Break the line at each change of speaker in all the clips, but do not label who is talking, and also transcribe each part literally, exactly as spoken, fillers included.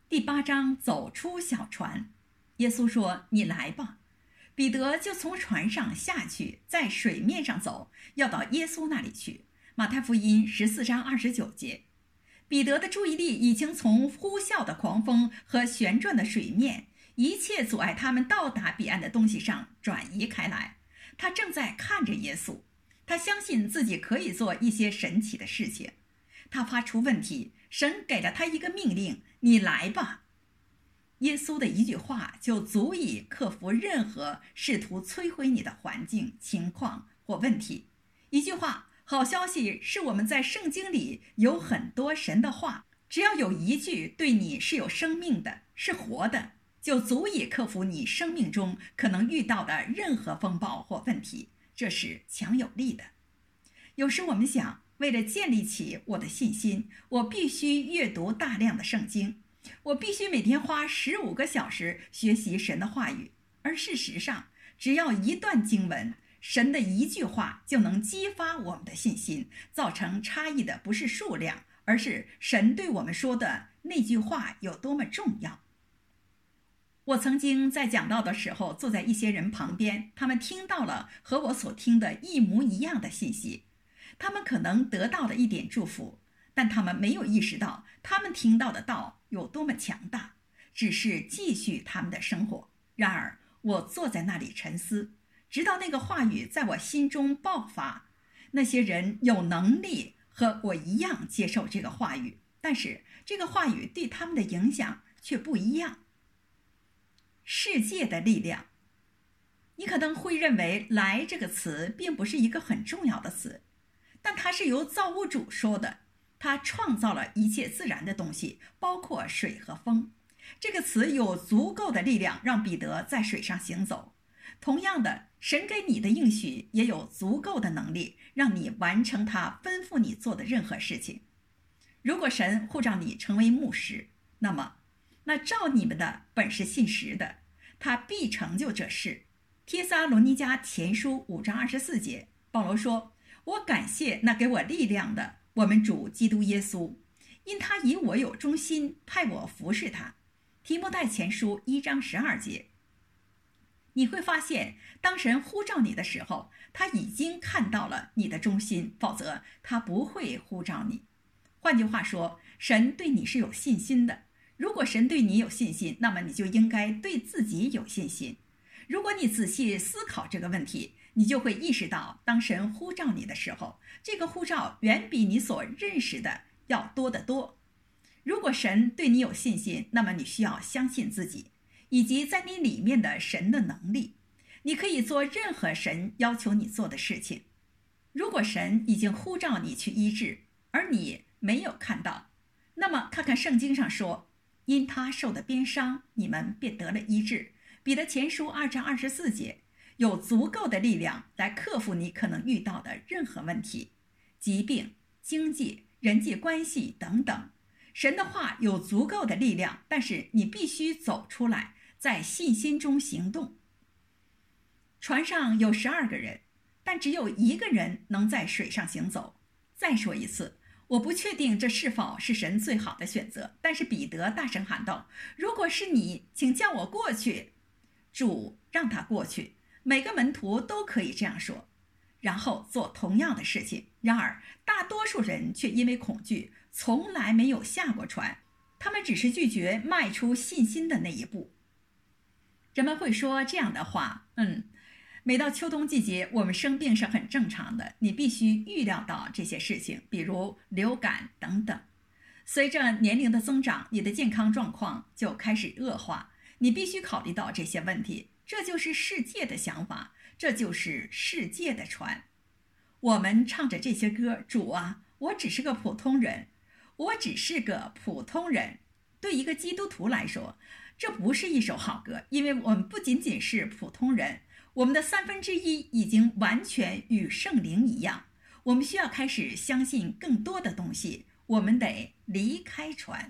第八章，走出小船。耶稣说：“你来吧。”彼得就从船上下去，在水面上走，要到耶稣那里去。马太福音十四章二十九节。彼得的注意力已经从呼啸的狂风和旋转的水面，一切阻碍他们到达彼岸的东西上转移开来。他正在看着耶稣，他相信自己可以做一些神奇的事情。他发出问题，神给了他一个命令：“你来吧。”耶稣的一句话就足以克服任何试图摧毁你的环境、情况或问题。一句话，好消息是我们在圣经里有很多神的话，只要有一句对你是有生命的，是活的，就足以克服你生命中可能遇到的任何风暴或问题，这是强有力的。有时我们想，为了建立起我的信心，我必须阅读大量的圣经，我必须每天花十五个小时学习神的话语。而事实上，只要一段经文，神的一句话就能激发我们的信心。造成差异的不是数量，而是神对我们说的那句话有多么重要。我曾经在讲道的时候坐在一些人旁边，他们听到了和我所听的一模一样的信息，他们可能得到了一点祝福，但他们没有意识到他们听到的道有多么强大，只是继续他们的生活。然而我坐在那里沉思，直到那个话语在我心中爆发。那些人有能力和我一样接受这个话语，但是这个话语对他们的影响却不一样。世界的力量。你可能会认为来这个词并不是一个很重要的词，但它是由造物主说的，他创造了一切自然的东西，包括水和风。这个词有足够的力量让彼得在水上行走。同样的，神给你的应许也有足够的能力让你完成他吩咐你做的任何事情。如果神呼召你成为牧师，那么那照你们的本是信实的，他必成就这事。帖撒罗尼迦前书五章二十四节，保罗说：“我感谢那给我力量的我们主基督耶稣，因他以我有忠心，派我服侍他。”提摩太前书一章十二节。你会发现，当神呼召你的时候，他已经看到了你的忠心，否则他不会呼召你。换句话说，神对你是有信心的。如果神对你有信心，那么你就应该对自己有信心。如果你仔细思考这个问题，你就会意识到，当神呼召你的时候，这个呼召远比你所认识的要多得多。如果神对你有信心，那么你需要相信自己，以及在你里面的神的能力。你可以做任何神要求你做的事情。如果神已经呼召你去医治，而你没有看到，那么看看圣经上说，因他受的鞭伤，你们便得了医治。彼得前书二章二十四节，有足够的力量来克服你可能遇到的任何问题，疾病、经济、人际关系等等。神的话有足够的力量，但是你必须走出来，在信心中行动。船上有十二个人，但只有一个人能在水上行走。再说一次，我不确定这是否是神最好的选择，但是彼得大声喊道：“如果是你，请叫我过去。”主让他过去。每个门徒都可以这样说，然后做同样的事情。然而大多数人却因为恐惧从来没有下过船，他们只是拒绝迈出信心的那一步。人们会说这样的话，嗯每到秋冬季节，我们生病是很正常的，你必须预料到这些事情，比如流感等等。随着年龄的增长，你的健康状况就开始恶化，你必须考虑到这些问题。这就是世界的想法，这就是世界的船。我们唱着这些歌，主啊，我只是个普通人，我只是个普通人。对一个基督徒来说，这不是一首好歌，因为我们不仅仅是普通人，我们的三分之一已经完全与圣灵一样。我们需要开始相信更多的东西，我们得离开船，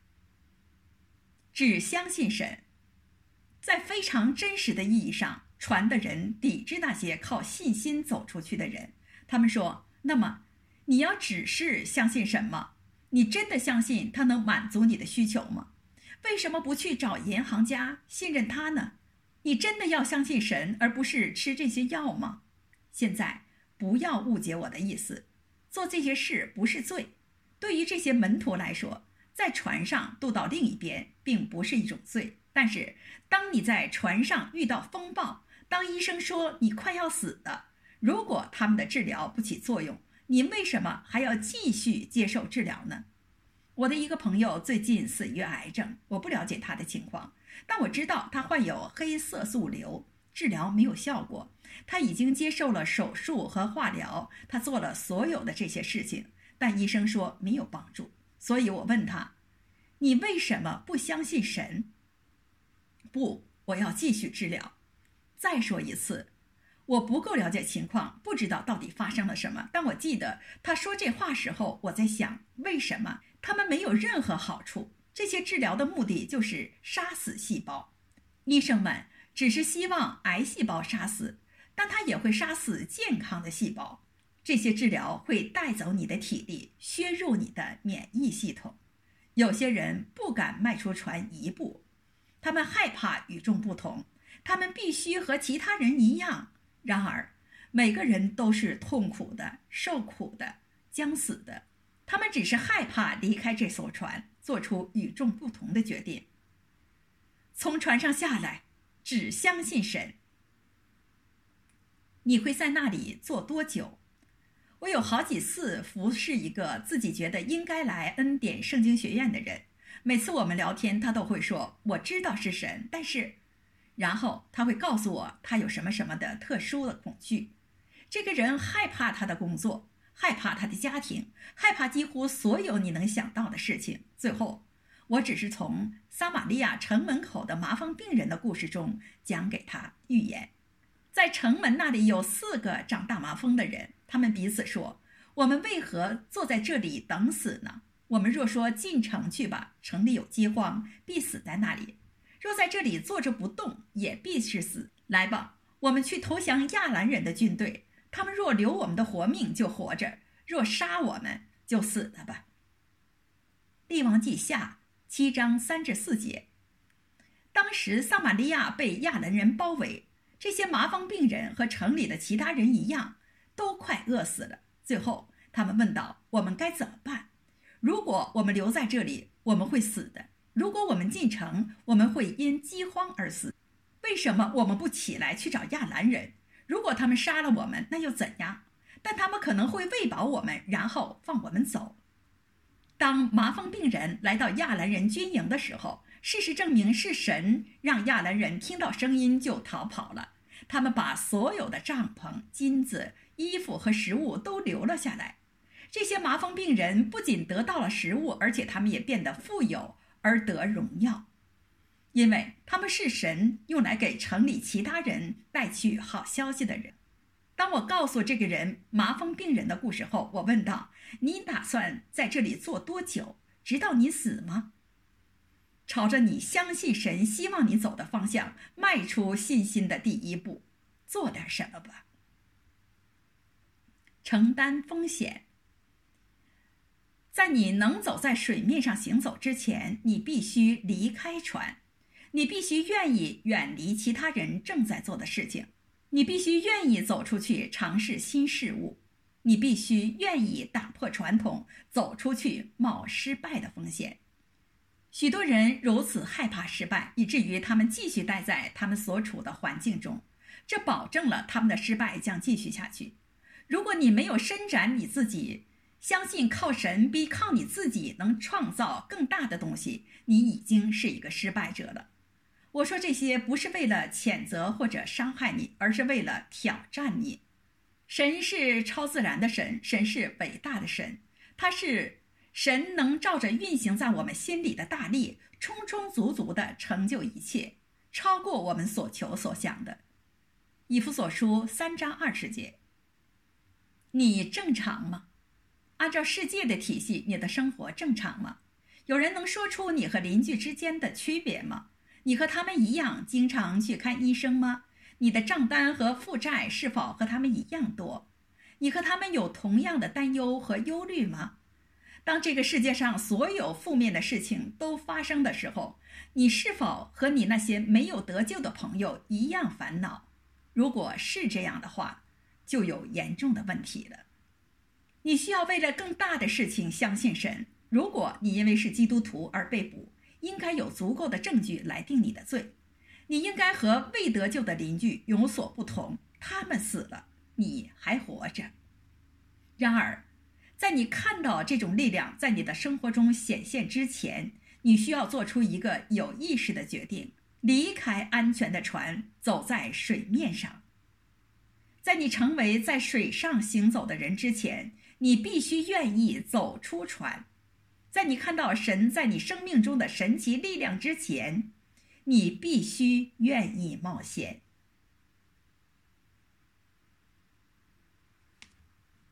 只相信神。在非常真实的意义上，船的人抵制那些靠信心走出去的人。他们说，那么你要只是相信什么？你真的相信他能满足你的需求吗？ 为什么不去找银行家，信任他呢？你真的要相信神，而不是吃这些药吗？现在不要误解我的意思，做这些事不是罪。对于这些门徒来说，在船上渡到另一边并不是一种罪。但是当你在船上遇到风暴，当医生说你快要死了，如果他们的治疗不起作用，你为什么还要继续接受治疗呢？我的一个朋友最近死于癌症，我不了解他的情况，但我知道他患有黑色素瘤，治疗没有效果。他已经接受了手术和化疗，他做了所有的这些事情，但医生说没有帮助。所以我问他，你为什么不相信神？不，我要继续治疗。再说一次，我不够了解情况，不知道到底发生了什么。但我记得他说这话时候，我在想，为什么他们没有任何好处？这些治疗的目的就是杀死细胞。医生们只是希望癌细胞杀死，但它也会杀死健康的细胞。这些治疗会带走你的体力，削弱你的免疫系统。有些人不敢迈出船一步，他们害怕与众不同，他们必须和其他人一样。然而每个人都是痛苦的、受苦的、将死的，他们只是害怕离开这艘船，做出与众不同的决定。从船上下来，只相信神。你会在那里坐多久？我有好几次服侍一个自己觉得应该来恩典圣经学院的人，每次我们聊天，他都会说，我知道是神，但是……然后他会告诉我他有什么什么的特殊的恐惧。这个人害怕他的工作，害怕他的家庭，害怕几乎所有你能想到的事情。最后我只是从撒玛利亚城门口的麻风病人的故事中讲给他预言。在城门那里有四个长大麻风的人，他们彼此说，我们为何坐在这里等死呢？我们若说进城去吧，城里有饥荒，必死在那里；若在这里坐着不动，也必是死。来吧，我们去投降亚兰人的军队，他们若留我们的活命就活着，若杀我们就死了吧。列王记下七章三至四节。当时撒玛利亚被亚兰人包围，这些麻风病人和城里的其他人一样，都快饿死了。最后他们问道，我们该怎么办？如果我们留在这里，我们会死的；如果我们进城，我们会因饥荒而死。为什么我们不起来去找亚兰人？如果他们杀了我们，那又怎样？但他们可能会喂饱我们，然后放我们走。当麻风病人来到亚兰人军营的时候，事实证明是神让亚兰人听到声音就逃跑了。他们把所有的帐篷、金子、衣服和食物都留了下来。这些麻风病人不仅得到了食物，而且他们也变得富有而得荣耀，因为他们是神用来给城里其他人带去好消息的人。当我告诉这个人麻风病人的故事后，我问道，你打算在这里坐多久？直到你死吗？朝着你相信神希望你走的方向迈出信心的第一步，做点什么吧。承担风险。在你能走在水面上行走之前，你必须离开船，你必须愿意远离其他人正在做的事情，你必须愿意走出去尝试新事物，你必须愿意打破传统，走出去冒失败的风险。许多人如此害怕失败，以至于他们继续待在他们所处的环境中，这保证了他们的失败将继续下去。如果你没有伸展你自己，相信靠神比靠你自己能创造更大的东西，你已经是一个失败者了。我说这些不是为了谴责或者伤害你，而是为了挑战你。神是超自然的神，神是伟大的神，他是神能照着运行在我们心里的大力，充充足足地成就一切，超过我们所求所想的。以弗所书三章二十节。你正常吗？按照世界的体系，你的生活正常吗？有人能说出你和邻居之间的区别吗？你和他们一样经常去看医生吗？你的账单和负债是否和他们一样多？你和他们有同样的担忧和忧虑吗？ 当这个世界上所有负面的事情都发生的时候，你是否和你那些没有得救的朋友一样烦恼？如果是这样的话，就有严重的问题了。你需要为了更大的事情相信神。如果你因为是基督徒而被捕，应该有足够的证据来定你的罪。你应该和未得救的邻居有所不同，他们死了，你还活着。然而，在你看到这种力量在你的生活中显现之前，你需要做出一个有意识的决定，离开安全的船，走在水面上。在你成为在水上行走的人之前，你必须愿意走出船。在你看到神在你生命中的神奇力量之前，你必须愿意冒险。